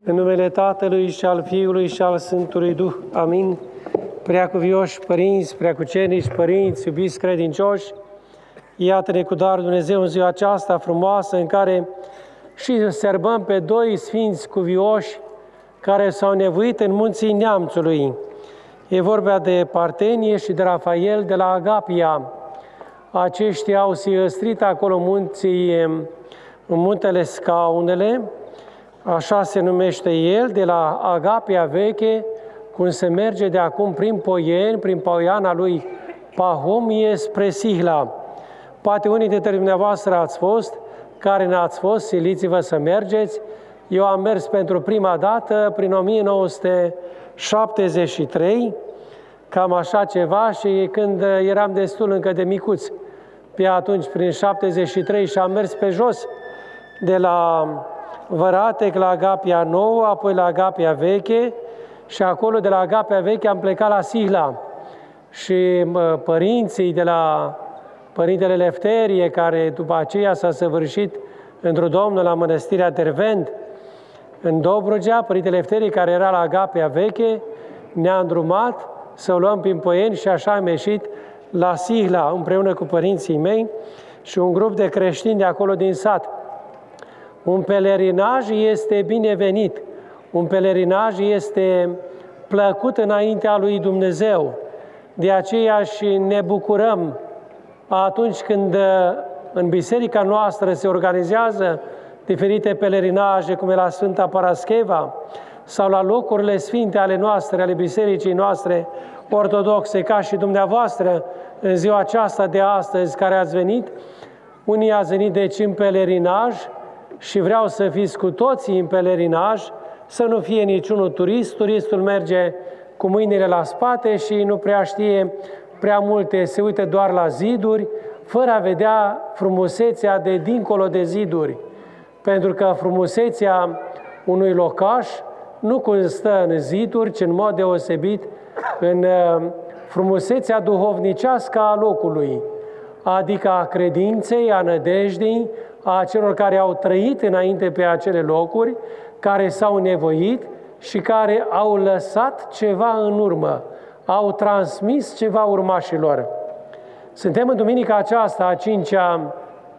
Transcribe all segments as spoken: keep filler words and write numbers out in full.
În numele Tatălui și al Fiului și al Sfântului Duh. Amin. Preacuvioși părinți, preacucenici, părinți, iubiți credincioși, iată-ne cu darul Dumnezeu în ziua aceasta frumoasă în care și sărbăm pe doi sfinți cuvioși care s-au nevoit în munții Neamțului. E vorba de Partenie și de Rafael de la Agapia. Aceștia au siăstrit acolo munții, în muntele Scaunele, așa se numește el, de la Agapia veche, cum se merge de acum prin Poieni, prin Poiana lui Pahomie, spre Sihla. Poate unii dintre dumneavoastră ați fost, care n-ați fost, siliți-vă să mergeți. Eu am mers pentru prima dată prin o mie nouă sute șaptezeci și trei, cam așa ceva, și când eram destul încă de micuț, pe atunci, prin șaptezeci și trei, și am mers pe jos, de la Văratec la Agapia Nouă, apoi la Agapia Veche, și acolo de la Agapia Veche am plecat la Sihla. Și părinții de la Părintele Lefterie, care după aceea s-a săvârșit într-un Domnul la Mănăstirea Dervent, în Dobrogea, Părintele Lefterie, care era la Agapia Veche, ne-a îndrumat să o luăm prin Poieni și așa am ieșit la Sihla, împreună cu părinții mei și un grup de creștini de acolo din sat. Un pelerinaj este binevenit, un pelerinaj este plăcut înaintea lui Dumnezeu. De aceea și ne bucurăm atunci când în biserica noastră se organizează diferite pelerinaje, cum e la Sfânta Parascheva, sau la locurile sfinte ale noastre, ale bisericii noastre ortodoxe, ca și dumneavoastră în ziua aceasta de astăzi care ați venit. Unii ați venit deci în pelerinaj și vreau să fiți cu toții în pelerinaj, să nu fie niciunul turist. Turistul merge cu mâinile la spate și nu prea știe prea multe, se uită doar la ziduri, fără a vedea frumusețea de dincolo de ziduri. Pentru că frumusețea unui locaș nu constă în ziduri, ci în mod deosebit în frumusețea duhovnicească a locului, adică a credinței, a nădejdii, a celor care au trăit înainte pe acele locuri, care s-au nevoit și care au lăsat ceva în urmă, au transmis ceva urmașilor. Suntem în duminica aceasta, a cincea,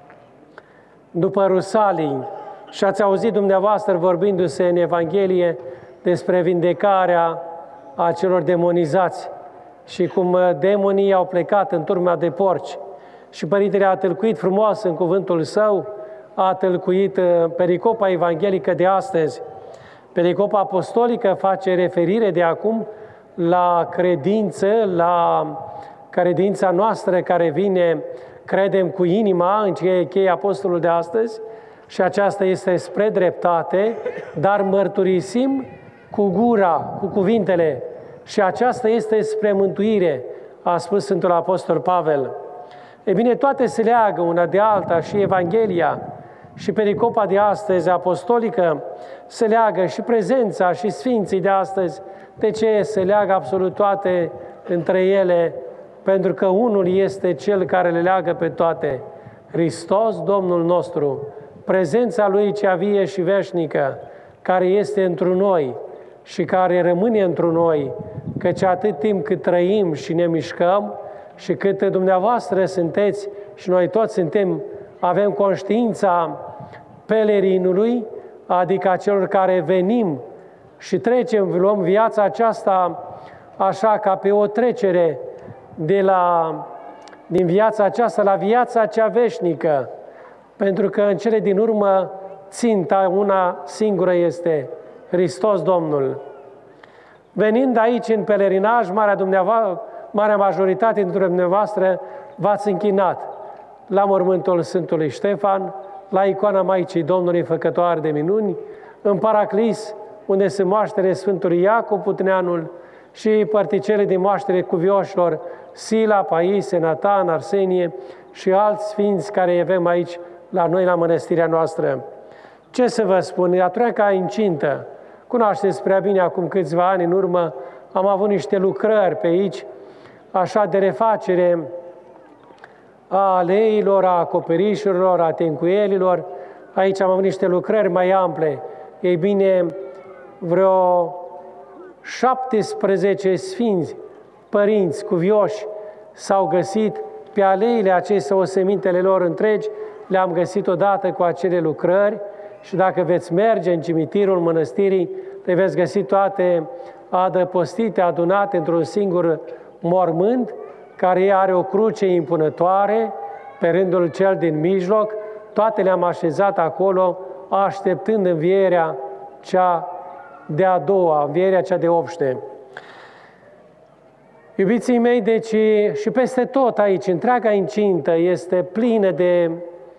după Rusalii, și ați auzit dumneavoastră vorbindu-se în Evanghelie despre vindecarea acelor demonizați și cum demonii au plecat în turma de porci. Și Părintele a tâlcuit frumos în cuvântul său, a tâlcuit pericopa evanghelică de astăzi. Pericopa apostolică face referire de acum la credință, la credința noastră care vine, credem cu inima, în ce cheie apostolul de astăzi, și aceasta este spre dreptate, dar mărturisim cu gura, cu cuvintele, și aceasta este spre mântuire, a spus Sfântul Apostol Pavel. E bine, toate se leagă una de alta, și Evanghelia, și pericopa de astăzi apostolică se leagă, și prezența și sfinții de astăzi. De ce se leagă absolut toate între ele? Pentru că unul este Cel care le leagă pe toate, Hristos Domnul nostru, prezența Lui cea vie și veșnică, care este întru noi și care rămâne întru noi, căci atât timp cât trăim și ne mișcăm și cât dumneavoastră sunteți și noi toți suntem, avem conștiința pelerinului, adică a celor care venim și trecem, luăm viața aceasta așa ca pe o trecere de la, din viața aceasta la viața cea veșnică, pentru că în cele din urmă ținta una singură este Hristos Domnul. Venind aici în pelerinaj, marea, marea majoritate dintre dumneavoastră v-ați închinat la mormântul Sfântului Ștefan, la icoana Maicii Domnului Făcătoare de minuni, în Paraclis, unde se moaștere Sfântului Iacob Putneanul, și particele de moaștere cuvioșilor Sila, Paise, Natan, Arsenie și alți sfinți care avem aici la noi, la mănăstirea noastră. Ce să vă spun? Atunci ca incintă, cunoașteți prea bine, acum câțiva ani în urmă, am avut niște lucrări pe aici, așa de refacere a aleilor, a acoperișurilor, a tencuielilor. Aici am avut niște lucrări mai ample. Ei bine, vreo șaptesprezece sfinți, părinți cuvioși s-au găsit pe aleile acestea, osemintele lor întregi, le-am găsit odată cu acele lucrări și dacă veți merge în cimitirul mănăstirii, le veți găsi toate adăpostite, adunate într-un singur mormânt, care are o cruce impunătoare pe rândul cel din mijloc, toate le-am așezat acolo, așteptând învierea cea de-a doua, învierea cea de obște. Iubiții mei, deci și peste tot aici, întreaga incintă este plină de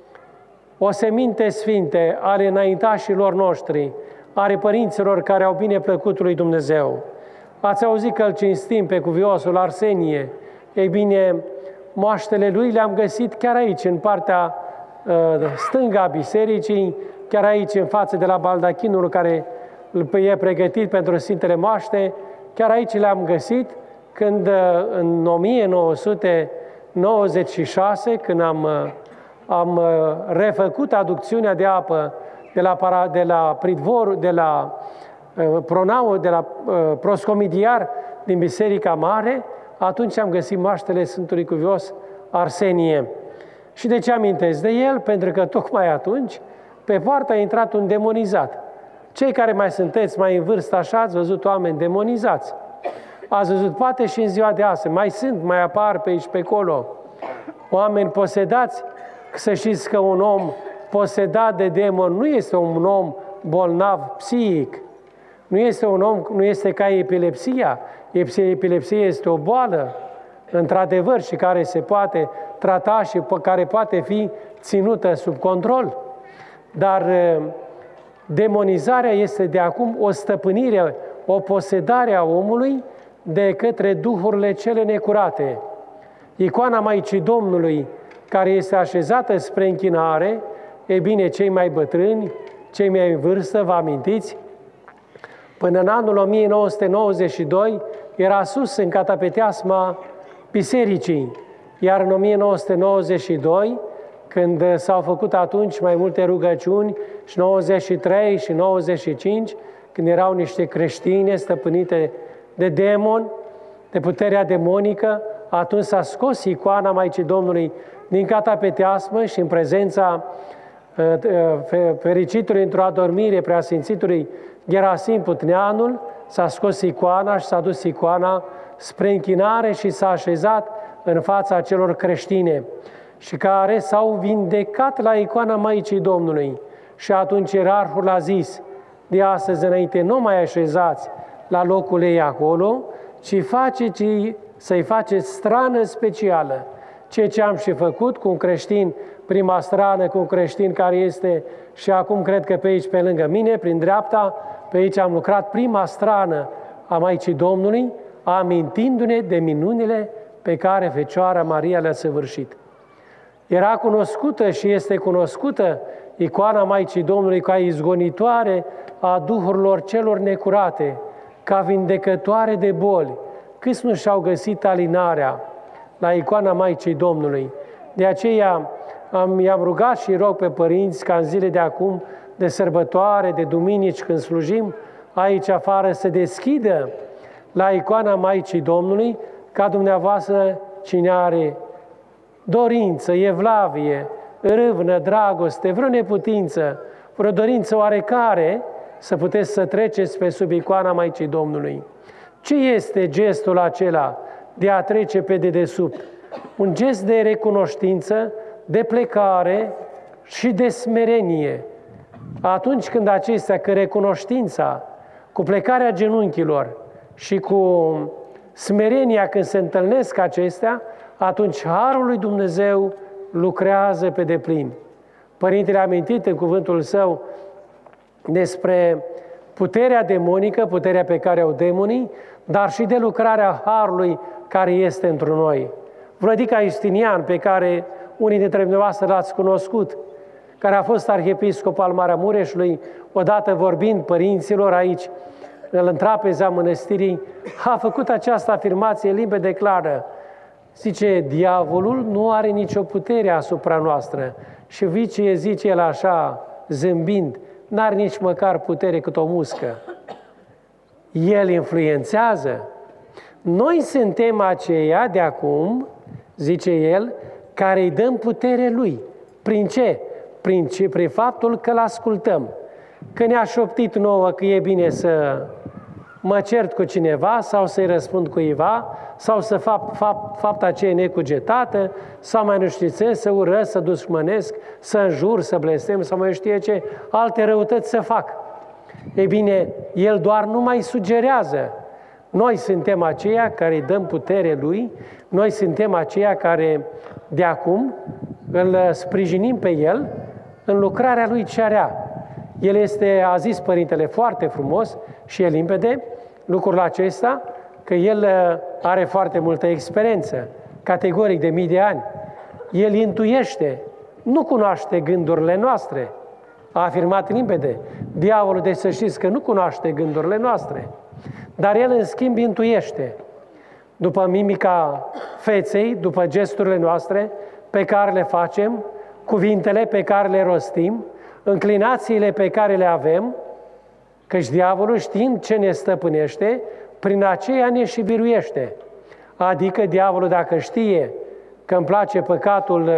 oseminte sfinte ale înaintașilor noștri, ale părinților care au bine plăcut lui Dumnezeu. Ați auzit că îl cinstim pe cuviosul Arsenie. Ei bine, moaștele lui le-am găsit chiar aici, în partea uh, stânga a bisericii, chiar aici, în față de la baldachinul care e pregătit pentru Sfintele Moaște, chiar aici le-am găsit, când în o mie nouă sute nouăzeci și șase, când am, am refăcut aducțiunea de apă de la, de la pridvor, de la pronau, de la proscomidiar din Biserica Mare, atunci am găsit moaștele Sfântului Cuvios Arsenie. Și de ce amintesc de el? Pentru că tocmai atunci pe poartă a intrat un demonizat. Cei care mai sunteți mai în vârstă așa, ați văzut oameni demonizați. Ați văzut, poate și în ziua de astăzi, mai sunt, mai apar pe aici, pe acolo, oameni posedați. Să știți că un om posedat de demon nu este un om bolnav psihic, nu este un om, nu este ca epilepsia. Epilepsia este o boală, într-adevăr, și care se poate trata și care poate fi ținută sub control. Dar demonizarea este de acum o stăpânire, o posedare a omului de către duhurile cele necurate. Icoana Maicii Domnului, care este așezată spre închinare, e bine, cei mai bătrâni, cei mai în vârstă, vă amintiți, până în anul o mie nouă sute nouăzeci și doi era sus în catapeteasma bisericii, iar în o mie nouă sute nouăzeci și doi, când s-au făcut atunci mai multe rugăciuni, și nouăzeci și trei și nouăzeci și cinci, când erau niște creștine stăpânite de demon, de puterea demonică, atunci s-a scos icoana Maicii Domnului din catapeteasmă și în prezența fericitului într-o adormire preasfințitului Gerasim Putneanul, s-a scos icoana și s-a dus icoana spre închinare și s-a așezat în fața celor creștine și care s-au vindecat la icoana Maicii Domnului. Și atunci ierarhul a zis, de astăzi înainte nu mai așezați la locul ei acolo, ci faceți, să-i faceți strană specială. Ceea ce am și făcut cu un creștin, prima strană cu un creștin care este și acum cred că pe aici, pe lângă mine, prin dreapta, pe aici am lucrat prima strană a Maicii Domnului, amintindu-ne de minunile pe care Fecioara Maria le-a săvârșit. Era cunoscută și este cunoscută icoana Maicii Domnului ca izgonitoare a duhurilor celor necurate, ca vindecătoare de boli. Câți nu și-au găsit alinarea la icoana Maicii Domnului? De aceea am, i-am rugat și rog pe părinți ca în zile de acum, de sărbătoare, de duminici, când slujim aici afară, să deschidă la icoana Maicii Domnului, ca dumneavoastră, cine are dorință, evlavie, râvnă, dragoste, vreo neputință, vreo dorință oarecare, să puteți să treceți pe sub icoana Maicii Domnului. Ce este gestul acela de a trece pe dedesubt? Un gest de recunoștință, de plecare și de smerenie. Atunci când acestea, că recunoștința, cu plecarea genunchilor și cu smerenia când se întâlnesc acestea, atunci Harul lui Dumnezeu lucrează pe deplin. Părintele a amintit în cuvântul său despre puterea demonică, puterea pe care o demonii, dar și de lucrarea Harului care este într noi. Vlădica Justinian, pe care unii dintre dumneavoastră l-ați cunoscut, care a fost arhiepiscop al Maramureșului, odată vorbind părinților aici, în trapeza mănăstirii, a făcut această afirmație limpede clară. Zice, diavolul nu are nicio putere asupra noastră. Și vicie zice el așa, zâmbind, n-are nici măcar putere cât o muscă. El influențează. Noi suntem aceia de acum, zice el, care îi dăm putere lui. Prin ce? Prin, ce? Prin faptul că îl ascultăm. Că ne-a șoptit nouă că e bine să mă cert cu cineva sau să-i răspund cuiva sau să fac fapt, fapta aceea necugetată sau mai nu știu ce, să urăsc, să dușmănesc, să înjur, să blestem sau mai știe ce, alte răutăți să fac. Ei bine, el doar nu mai sugerează. Noi suntem aceia care îi dăm putere lui, noi suntem aceia care de acum îl sprijinim pe el în lucrarea lui cearea. El este, a zis Părintele foarte frumos și e limpede lucrul acesta, că el are foarte multă experiență, categoric de mii de ani. El intuiește, nu cunoaște gândurile noastre. A afirmat limpede. Diavolul, deci să știți că nu cunoaște gândurile noastre. Dar el, în schimb, intuiește. După mimica feței, după gesturile noastre pe care le facem, cuvintele pe care le rostim, înclinațiile pe care le avem, căci diavolul, știind ce ne stăpânește, prin aceea ne și biruiește. Adică diavolul, dacă știe că îmi place păcatul,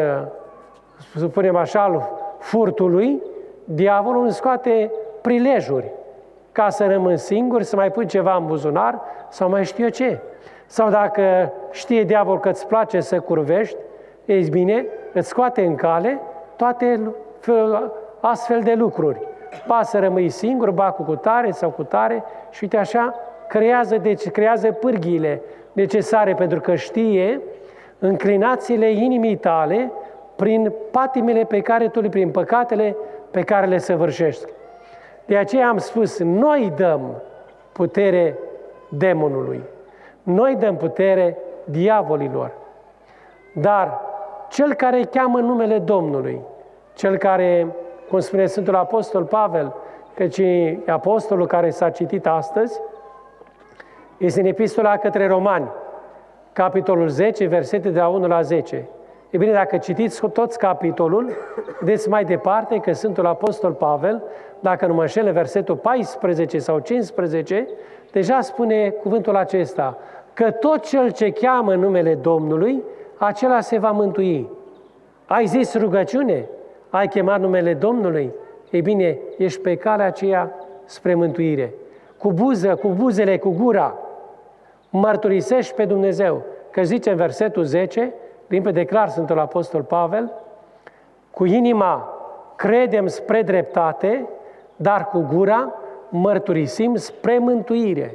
să spunem așa, al furtului, diavolul îmi scoate prilejuri ca să rămân singur, să mai pun ceva în buzunar sau mai știu eu ce. Sau dacă știe diavolul că îți place să curvești, ei bine, îți scoate în cale toate astfel de lucruri. Ba să rămâi singur, ba cu cutare sau cu tare și uite așa, creează, deci, creează pârghiile necesare pentru că știe înclinațiile inimii tale prin patimile pe care tu le, prin păcatele pe care le săvârșești. De aceea am spus, noi dăm putere demonului, noi dăm putere diavolilor, dar cel care îi cheamă numele Domnului, cel care, cum spune Sfântul Apostol Pavel, căci e apostolul care s-a citit astăzi, este în Epistola către Romani, capitolul zece, versete de la unu la zece. E bine, dacă citiți toți capitolul, vedeți mai departe că Sfântul Apostol Pavel, dacă nu mă înșel, versetul paisprezece sau cincisprezece, deja spune cuvântul acesta, că tot cel ce cheamă numele Domnului, acela se va mântui. Ai zis rugăciune? Ai chemat numele Domnului? Ei bine, ești pe calea aceea spre mântuire. Cu buză, cu buzele, cu gura, mărturisești pe Dumnezeu. Că zice în versetul zece, limpede clar Sfântul Apostol Pavel, cu inima credem spre dreptate, dar cu gura mărturisim spre mântuire.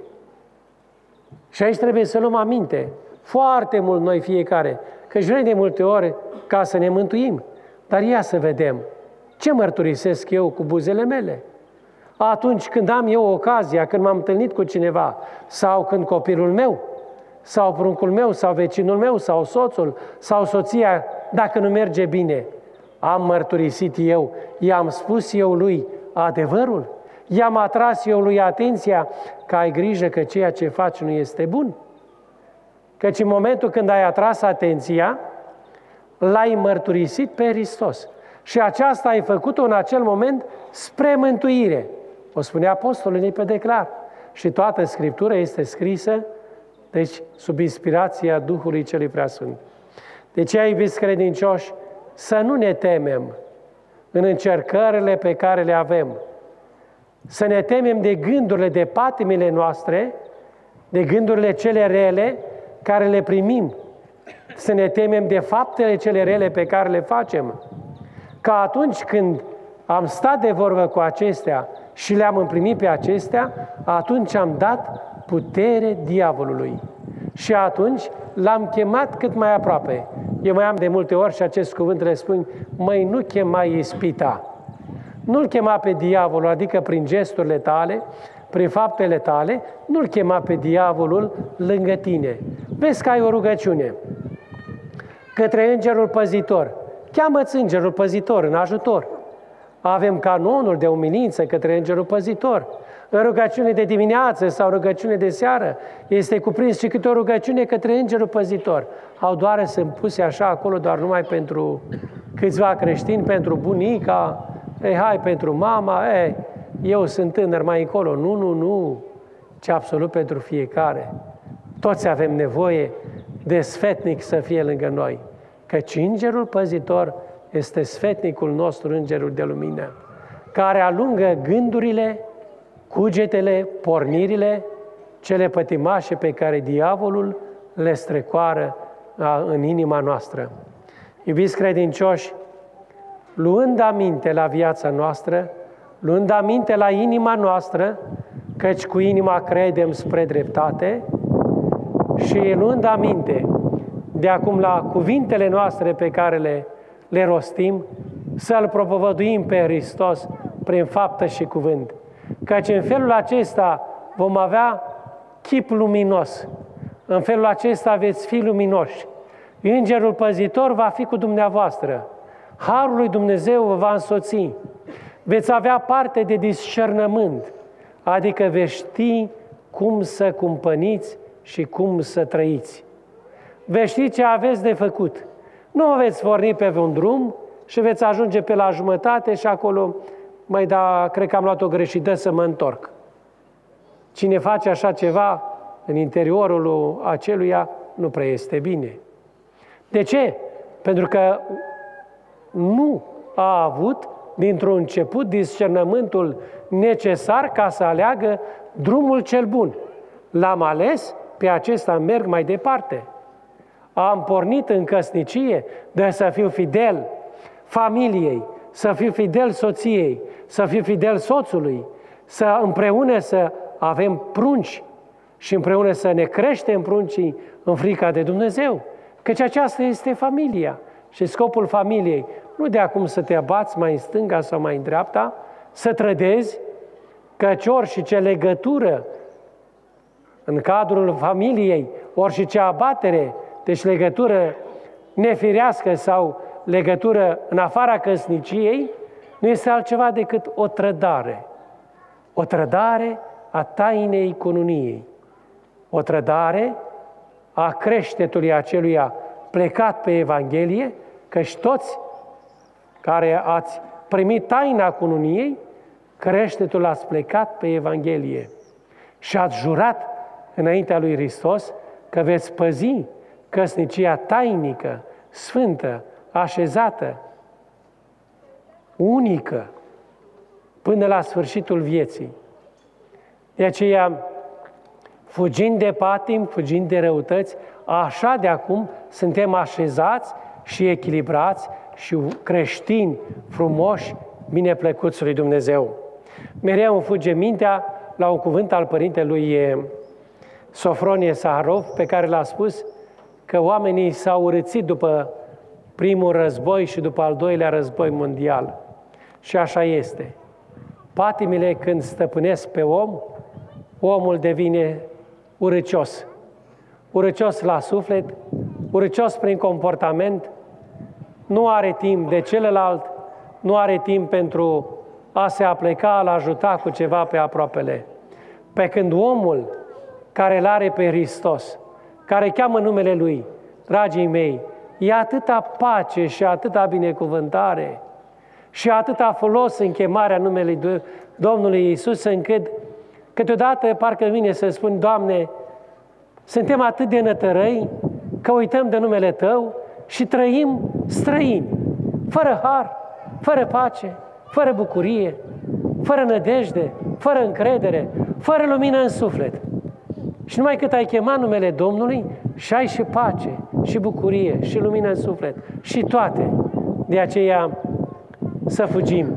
Și aici trebuie să luăm aminte, foarte mult noi fiecare, că își vrem de multe ori ca să ne mântuim, dar ia să vedem ce mărturisesc eu cu buzele mele. Atunci când am eu ocazia, când m-am întâlnit cu cineva, sau când copilul meu, sau pruncul meu, sau vecinul meu, sau soțul, sau soția, dacă nu merge bine, am mărturisit eu, i-am spus eu lui adevărul, i-am atras eu lui atenția că ai grijă că ceea ce faci nu este bun. Căci în momentul când ai atras atenția, l-ai mărturisit pe Hristos. Și aceasta ai făcut-o în acel moment spre mântuire. O spune Apostolul limpede clar. Și toată Scriptura este scrisă, deci, sub inspirația Duhului Celui Preasfânt. De ce, iubiți credincioși, să nu ne temem în încercările pe care le avem. Să ne temem de gândurile, de patimile noastre, de gândurile cele rele care le primim. Să ne temem de faptele cele rele pe care le facem. Ca atunci când am stat de vorbă cu acestea și le-am împlinit pe acestea, atunci am dat putere diavolului. Și atunci l-am chemat cât mai aproape. Eu mai am de multe ori și acest cuvânt le spun, măi, nu chema ispita. Nu-l chema pe diavolul, adică prin gesturile tale, prin faptele tale, nu-l chema pe diavolul lângă tine. Vezi că ai o rugăciune către îngerul păzitor. Cheamă-ți îngerul păzitor în ajutor. Avem canonul de umilință către îngerul păzitor. În rugăciune de dimineață sau rugăciune de seară este cuprins și câte o rugăciune către îngerul păzitor. Au doar sunt puse așa acolo doar numai pentru câțiva creștini, pentru bunica, ei, hai, pentru mama, ei, eu sunt tânăr mai încolo. Nu, nu, nu. ci absolut pentru fiecare. Toți avem nevoie de sfetnic să fie lângă noi, căci Îngerul Păzitor este sfetnicul nostru, Îngerul de lumină, care alungă gândurile, cugetele, pornirile, cele pătimașe pe care diavolul le strecoară în inima noastră. Iubiți credincioși, luând aminte la viața noastră, luând aminte la inima noastră, căci cu inima credem spre dreptate, și luând aminte de acum la cuvintele noastre pe care le, le rostim, să-L propovăduim pe Hristos prin faptă și cuvânt. Căci în felul acesta vom avea chip luminos. În felul acesta veți fi luminoși. Îngerul Păzitor va fi cu dumneavoastră. Harul lui Dumnezeu vă va însoți. Veți avea parte de discernământ, adică veți ști cum să cumpăniți și cum să trăiți. Veți ști ce aveți de făcut. Nu veți porni pe un drum și veți ajunge pe la jumătate și acolo, măi, da, cred că am luat o greșită, să mă întorc. Cine face așa ceva în interiorul aceluia, nu prea este bine. De ce? Pentru că nu a avut dintr-un început discernământul necesar ca să aleagă drumul cel bun. L-am ales, pe acesta merg mai departe. Am pornit în căsnicie de să fiu fidel familiei, să fiu fidel soției, să fiu fidel soțului, să împreună să avem prunci și împreună să ne creștem pruncii în frica de Dumnezeu. Căci aceasta este familia. Și scopul familiei, nu de acum să te abați mai în stânga sau mai în dreapta, să trădezi, căci ori și ce legătură în cadrul familiei, ori și ce abatere, deci legătură nefirească sau legătură în afara căsniciei, nu este altceva decât o trădare. O trădare a tainei cununiei. O trădare a creștetului aceluia plecat pe Evanghelie, căci toți care ați primit taina cununiei, creștetul ați plecat pe Evanghelie și ați jurat înaintea lui Hristos că veți păzi căsnicia tainică, sfântă, așezată, unică, până la sfârșitul vieții. De aceea, fugind de patim, fugind de răutăți, așa de acum suntem așezați și echilibrați și creștini frumoși, bineplăcuți lui Dumnezeu. Mereu îmi fuge mintea la un cuvânt al părintelui Sofronie Saharov, pe care l-a spus că oamenii s-au urățit după primul război și după al doilea război mondial. Și așa este. Patimile, când stăpânesc pe om, omul devine urăcios. Urăcios la suflet, urăcios prin comportament, nu are timp de celălalt, nu are timp pentru a se apleca, a ajuta cu ceva pe aproapele. Pe când omul care îl are pe Hristos, care cheamă numele Lui, dragii mei, e atâta pace și atâta binecuvântare și atâta folos în chemarea numelui Domnului Iisus, încât câteodată parcă vine să spun, Doamne, suntem atât de nătărăi că uităm de numele Tău și trăim străini, fără har, fără pace, fără bucurie, fără nădejde, fără încredere, fără lumină în suflet. Și numai cât ai chemat numele Domnului și ai și pace, și bucurie, și lumină în suflet, și toate. De aceea să fugim,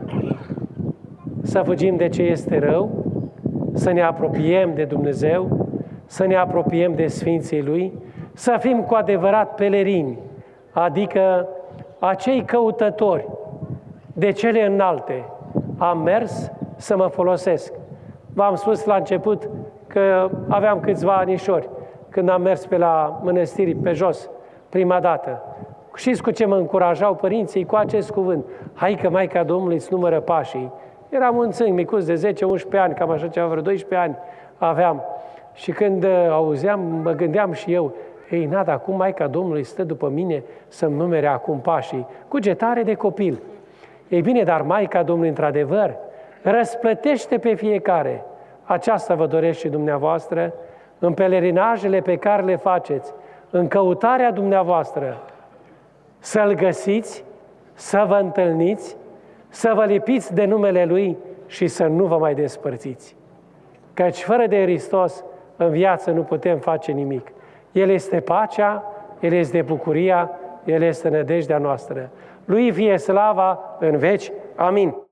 să fugim de ce este rău, să ne apropiem de Dumnezeu, să ne apropiem de Sfinții Lui, să fim cu adevărat pelerini, adică acei căutători de cele înalte. Am mers să mă folosesc. V-am spus la început că aveam câțiva anișori când am mers pe la mănăstiri, pe jos, prima dată. Știți cu ce mă încurajau părinții? Cu acest cuvânt. Hai că Maica Domnului îți numără pașii. Eram un țânc micuț de zece unsprezece ani, cam așa ceva, vreo doisprezece ani aveam. Și când auzeam, mă gândeam și eu, ei, nada, acum Maica Domnului stă după mine să-mi numere acum pașii. Cugetare de copil. Ei bine, dar Maica Domnului, într-adevăr, răsplătește pe fiecare. aceasta vă dorește și dumneavoastră, în pelerinajele pe care le faceți, în căutarea dumneavoastră, să-L găsiți, să vă întâlniți, să vă lipiți de numele Lui și să nu vă mai despărțiți. Căci fără de Hristos, în viață nu putem face nimic. El este pacea, El este bucuria, El este nădejdea noastră. Lui fie slava în veci. Amin.